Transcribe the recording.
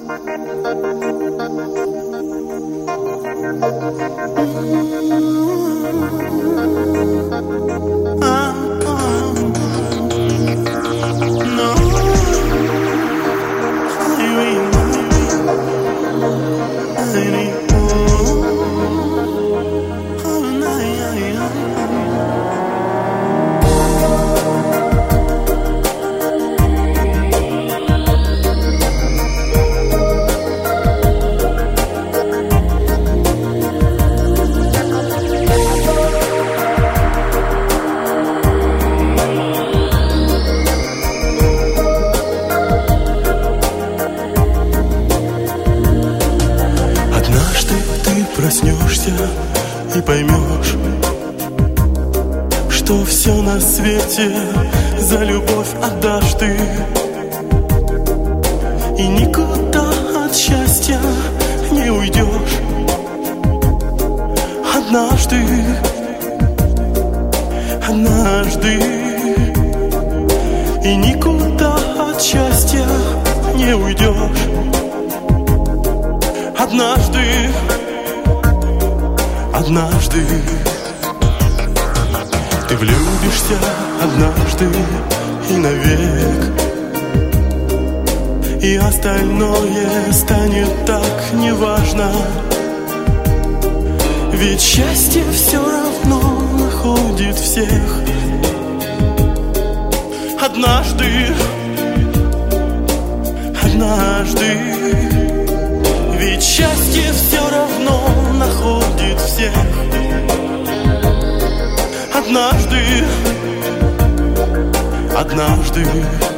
Проснешься и поймешь, что все на свете за любовь отдашь ты, и никуда от счастья не уйдешь. Однажды, и никуда от счастья не уйдешь. Однажды ты влюбишься, однажды и навек, и остальное станет так неважно. Ведь счастье все равно находит всех. Однажды, ведь счастье все равно находит всех. Однажды